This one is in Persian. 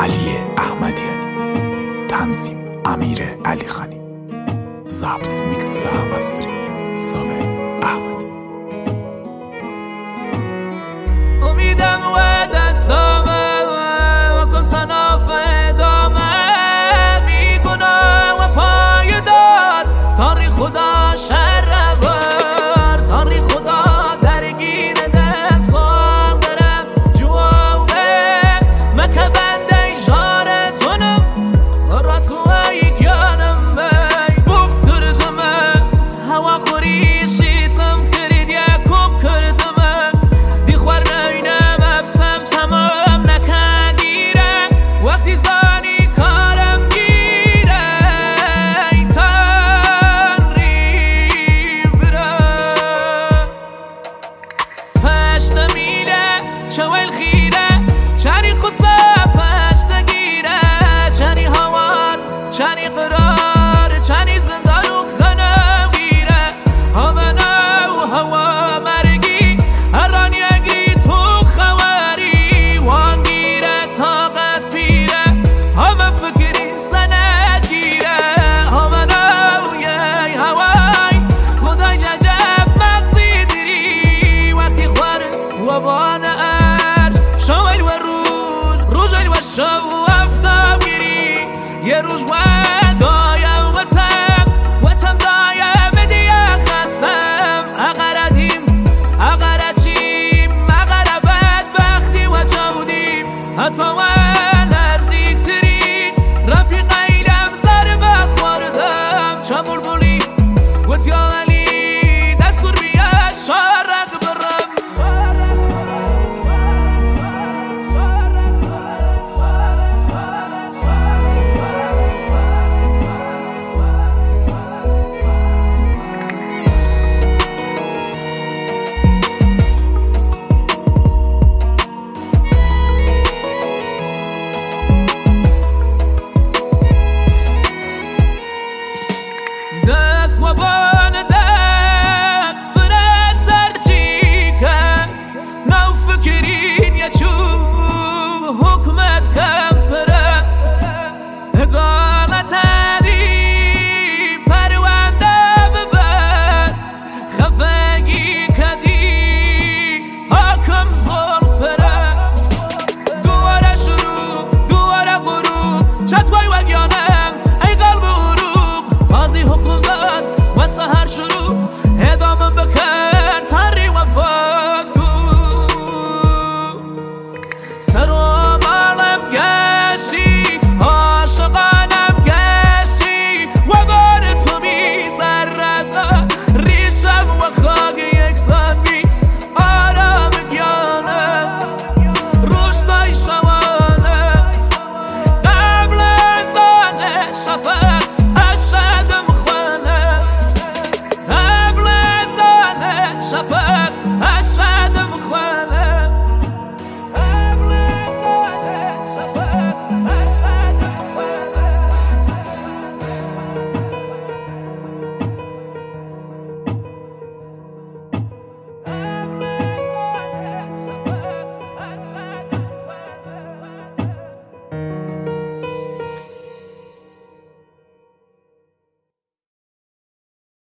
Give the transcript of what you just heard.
علی احمدیانی، تنظیم امیر علی خانی، ضبط میکس و مسترینگ صابر احمدی. امیدم و دستامه و کن صناف ادامه، بیگناه و پایدار تاری خدا شر بر، تاری خدا درگیر دل سوال دارم جوابه، مکه بنده جارتونم را تو ای گانم بی بغض کردمه، هوا خوری شیطم کرد یکوب کردمه، دی خور نینم ابسم تمام نکندیره، وقتی زانی کارم گیره ای تنری بره، پشت میله چوال خیره چنی خصه پشت گیره، چنی هوار چنی قرار چنی زندان و خنم گیره، همنا و هوا مرگی هران یگی تو خواری، وان گیره طاقت پیره همه فکری سند گیره، همنا و یه هوای خدای ججب مقصی دیری، وقتی خوار و بان ارج شوال و روژل و شو و افتاب گیری، یه روز و دایم وطم دایم دیگه خستم، اقردیم اقرچیم اقربت بختی و چودیم حتی